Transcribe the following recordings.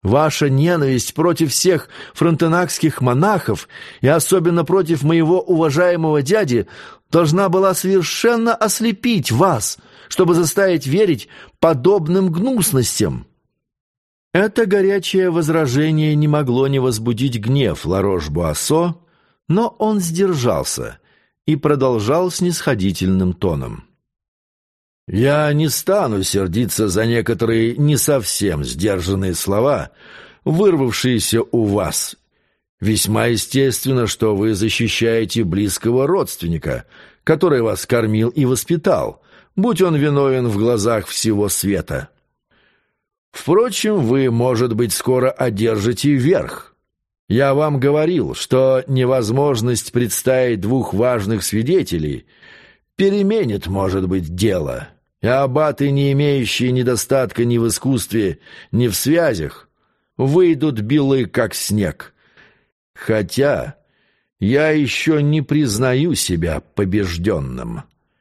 Ваша ненависть против всех фронтенакских монахов и особенно против моего уважаемого дяди должна была совершенно ослепить вас, чтобы заставить верить подобным гнусностям». Это горячее возражение не могло не возбудить гнев Ларош-Буассо, но он сдержался и продолжал снисходительным тоном. «Я не стану сердиться за некоторые не совсем сдержанные слова, вырвавшиеся у вас. Весьма естественно, что вы защищаете близкого родственника, который вас кормил и воспитал, будь он виновен в глазах всего света. Впрочем, вы, может быть, скоро одержите верх. Я вам говорил, что невозможность представить двух важных свидетелей переменит, может быть, дело, и аббаты, не имеющие недостатка ни в искусстве, ни в связях, выйдут белы, как снег. Хотя я еще не признаю себя побежденным».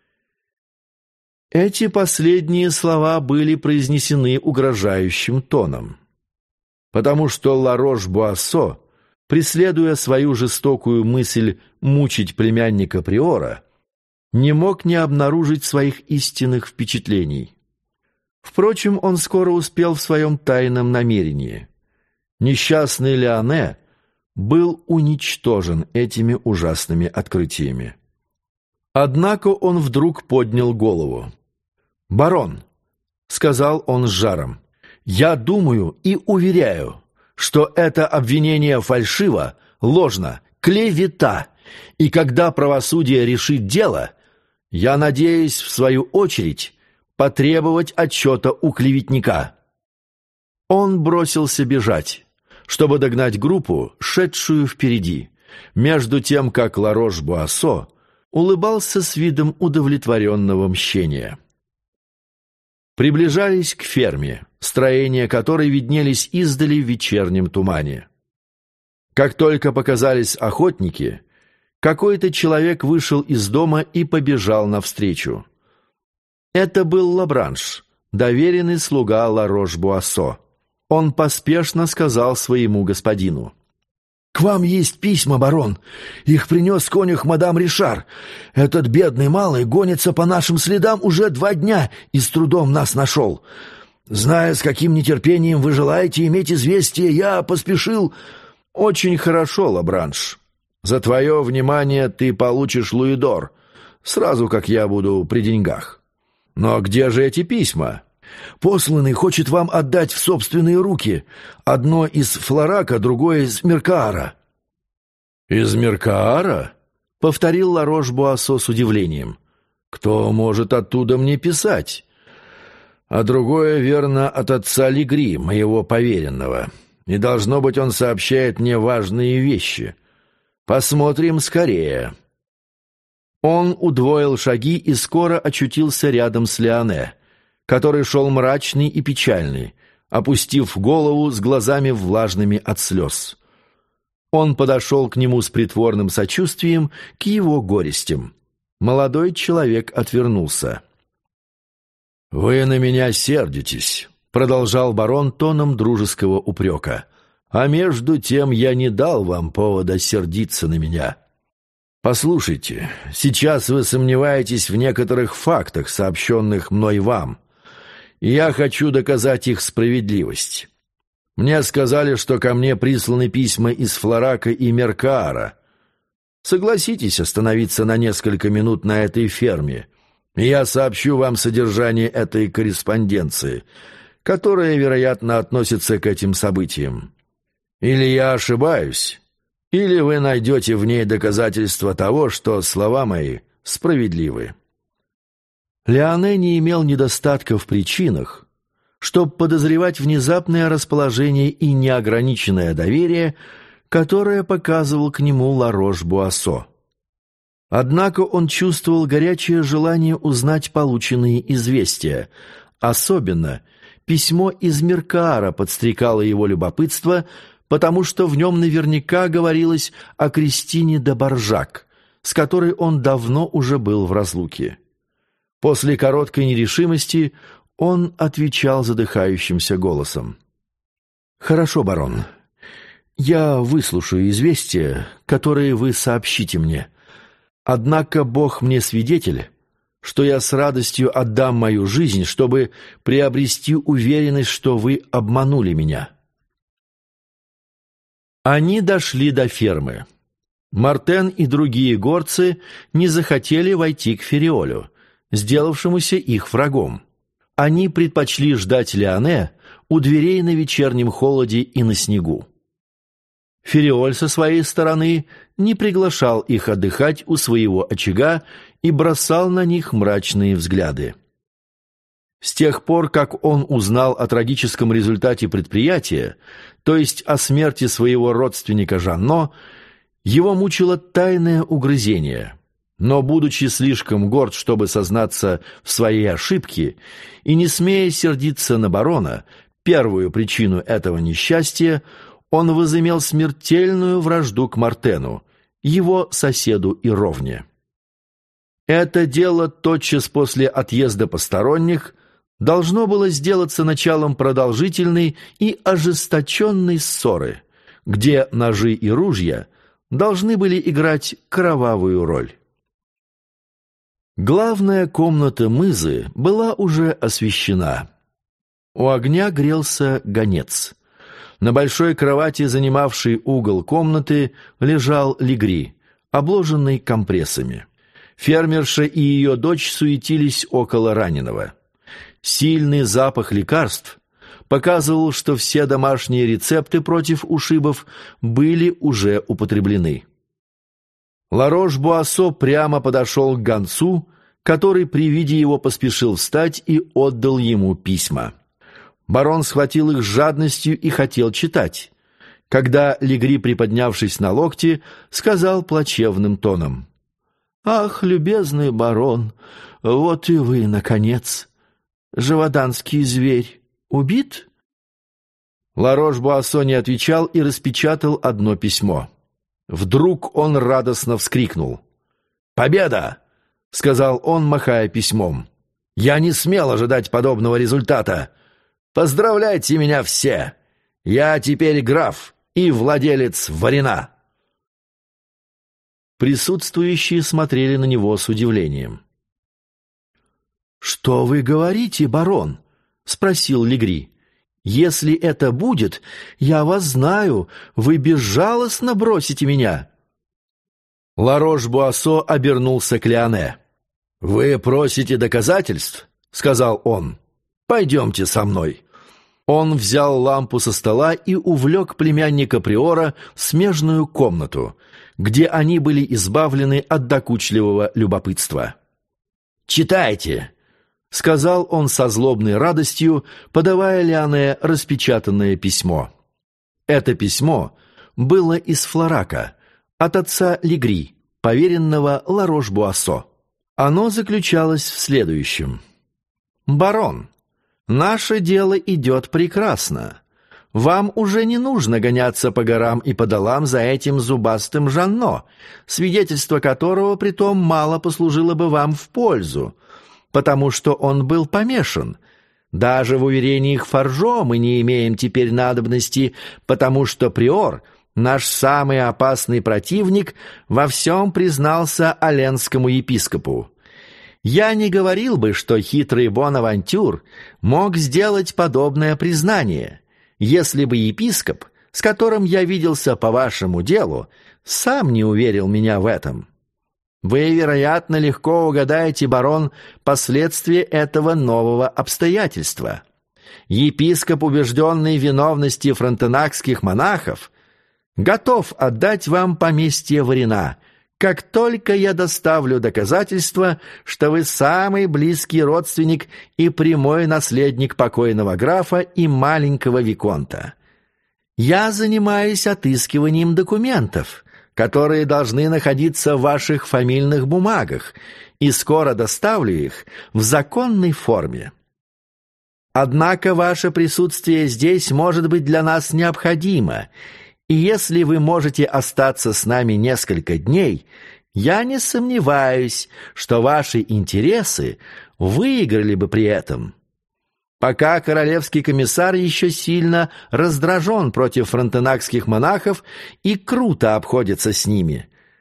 Эти последние слова были произнесены угрожающим тоном, потому что Ларош-Буассо, преследуя свою жестокую мысль мучить племянника приора, не мог не обнаружить своих истинных впечатлений. Впрочем, он скоро успел в своем тайном намерении. Несчастный Леоне был уничтожен этими ужасными открытиями. Однако он вдруг поднял голову. «Барон», — сказал он с жаром, — «я думаю и уверяю, что это обвинение фальшиво, ложно, клевета, и когда правосудие решит дело, я надеюсь, в свою очередь, потребовать отчета у клеветника». Он бросился бежать, чтобы догнать группу, шедшую впереди, между тем, как Ларош-Буассо улыбался с видом удовлетворенного мщения. Приближались к ферме, строения которой виднелись издали в вечернем тумане. Как только показались охотники, какой-то человек вышел из дома и побежал навстречу. Это был Лабранш, доверенный слуга Ларош-Буассо. Он поспешно сказал своему господину: «К вам есть письма, барон. Их принес конюх мадам Ришар. Этот бедный малый гонится по нашим следам уже 2 дня и с трудом нас нашел. Зная, с каким нетерпением вы желаете иметь известие, я поспешил...» «Очень хорошо, Лабранш. За твое внимание ты получишь луидор, сразу как я буду при деньгах. Но где же эти письма?» «Посланный хочет вам отдать в собственные руки. Одно из Флорака, другое из Меркаара». «Из Меркаара?» — повторил Ларош-Буассо с удивлением. «Кто может оттуда мне писать?» «А другое, верно, от отца Легри, моего поверенного. И, должно быть, он сообщает мне важные вещи. Посмотрим скорее». Он удвоил шаги и скоро очутился рядом с Леоне, который шел мрачный и печальный, опустив голову с глазами влажными от слез. Он подошел к нему с притворным сочувствием к его горестям. Молодой человек отвернулся. «Вы на меня сердитесь», — продолжал барон тоном дружеского упрека, «а между тем я не дал вам повода сердиться на меня. Послушайте, сейчас вы сомневаетесь в некоторых фактах, сообщенных мной вам, и я хочу доказать их справедливость. Мне сказали, что ко мне присланы письма из Флорака и Меркаара. Согласитесь остановиться на несколько минут на этой ферме, и я сообщу вам содержание этой корреспонденции, которая, вероятно, относится к этим событиям. Или я ошибаюсь, или вы найдете в ней доказательства того, что слова мои справедливы». Леоне не имел недостатка в причинах, чтобы подозревать внезапное расположение и неограниченное доверие, которое показывал к нему Ларош-Буассо. Однако он чувствовал горячее желание узнать полученные известия. Особенно письмо из Меркаара подстрекало его любопытство, потому что в нем наверняка говорилось о Кристине де Баржак, с которой он давно уже был в разлуке. После короткой нерешимости он отвечал задыхающимся голосом: «Хорошо, барон. Я выслушаю известия, которые вы сообщите мне. Однако Бог мне свидетель, что я с радостью отдам мою жизнь, чтобы приобрести уверенность, что вы обманули меня». Они дошли до фермы. Мартен и другие горцы не захотели войти к Фериолю, сделавшемуся их врагом. Они предпочли ждать Леоне у дверей на вечернем холоде и на снегу. Фериоль со своей стороны не приглашал их отдыхать у своего очага и бросал на них мрачные взгляды. С тех пор, как он узнал о трагическом результате предприятия, то есть о смерти своего родственника Жанно, его мучило тайное угрызение. Но, будучи слишком горд, чтобы сознаться в своей ошибке, и не смея сердиться на барона, первую причину этого несчастья, он возымел смертельную вражду к Мартену, его соседу и ровне. Это дело тотчас после отъезда посторонних должно было сделаться началом продолжительной и ожесточенной ссоры, где ножи и ружья должны были играть кровавую роль. Главная комната Мызы была уже освещена. У огня грелся гонец. На большой кровати, занимавшей угол комнаты, лежал Легри, обложенный компрессами. Фермерша и ее дочь суетились около раненого. Сильный запах лекарств показывал, что все домашние рецепты против ушибов были уже употреблены. Ларош-Буассо прямо подошел к гонцу, который при виде его поспешил встать и отдал ему письма. Барон схватил их с жадностью и хотел читать, когда Легри, приподнявшись на локте, сказал плачевным тоном: «Ах, любезный барон, вот и вы, наконец! Живоданский зверь убит?» Ларош-Буассо не отвечал и распечатал одно письмо. Вдруг он радостно вскрикнул. «Победа!» — сказал он, махая письмом. «Я не смел ожидать подобного результата. Поздравляйте меня все! Я теперь граф и владелец Варина!» Присутствующие смотрели на него с удивлением. «Что вы говорите, барон?» — спросил Легри. «Если это будет, я вас знаю, вы безжалостно бросите меня». Ларош-Буассо обернулся к Леоне. «Вы просите доказательств?» — сказал он. «Пойдемте со мной». Он взял лампу со стола и увлек племянника приора в смежную комнату, где они были избавлены от докучливого любопытства. «Читайте!» — сказал он со злобной радостью, подавая Леоне распечатанное письмо. Это письмо было из Флорака, от отца Легри, поверенного Ларош-Буассо. Оно заключалось в следующем. «Барон, наше дело идет прекрасно. Вам уже не нужно гоняться по горам и по долам за этим зубастым Жанно, свидетельство которого притом мало послужило бы вам в пользу, потому что он был помешан. Даже в уверениях Фаржо мы не имеем теперь надобности, потому что приор, наш самый опасный противник, во всем признался аленскому епископу. Я не говорил бы, что хитрый Бонавантюр мог сделать подобное признание, если бы епископ, с которым я виделся по вашему делу, сам не уверил меня в этом. Вы, вероятно, легко угадаете, барон, последствия этого нового обстоятельства. Епископ, убежденный в виновности фронтенакских монахов, готов отдать вам поместье Варина, как только я доставлю доказательства, что вы самый близкий родственник и прямой наследник покойного графа и маленького виконта. Я занимаюсь отыскиванием документов, которые должны находиться в ваших фамильных бумагах, и скоро доставлю их в законной форме. Однако ваше присутствие здесь может быть для нас необходимо, и если вы можете остаться с нами несколько дней, я не сомневаюсь, что ваши интересы выиграли бы при этом. пока королевский комиссар еще сильно раздражен против фронтенакских монахов и круто обходится с ними,